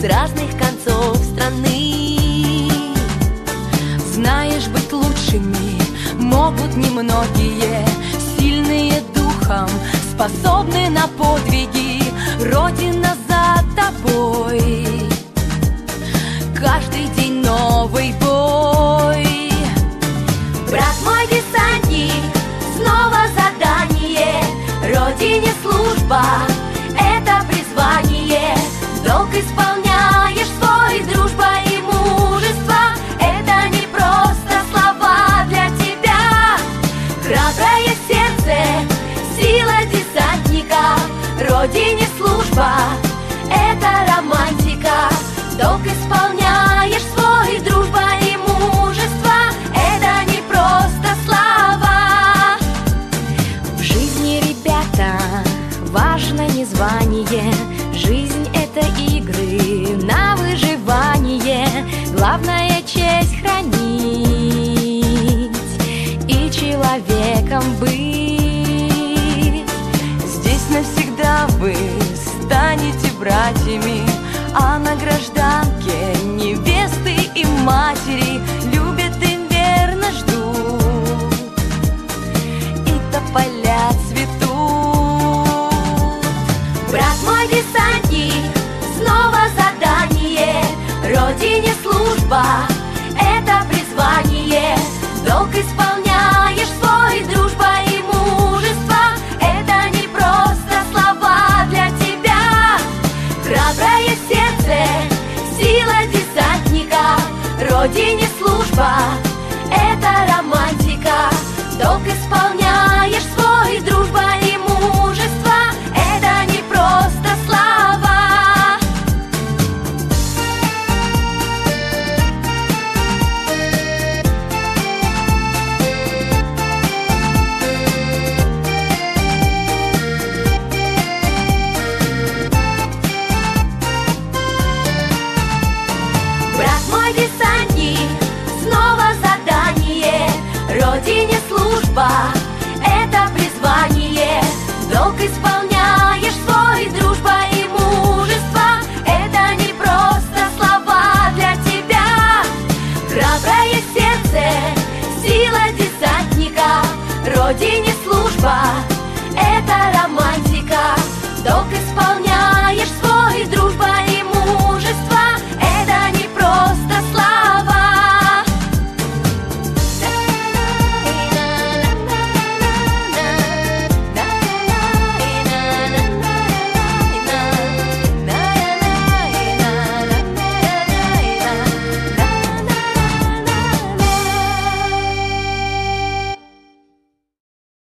разных концов страны. Знаешь, быть лучшими могут немногие, сильные духом, способны на подвиги. Родина за тобой, каждый день новый бой. Брат мой десантник, снова задание. Родине служба — это призвание. Долг исполняешь свой, дружба и мужество — это не просто слова для тебя. Храброе сердце, сила десантника. Родине служба — это романтика. Долг исполняешь свой, дружба и мужество — это не просто слова. В жизни, ребята, важно не звание. Жизнь — это игры на выживание. Главное — честь хранить и человеком быть. Здесь навсегда вы станете братьями, а на гражданке невесты и матери любят и верно ждут, и тополя цветут. Брат мой десантник, снова задание. Родине служба — это призвание. Долг исполняешь свой, дружба и мужество — это не просто слова для тебя. Храброе сердце, сила десантника. Родине служба — это романтика. Долг исполняешь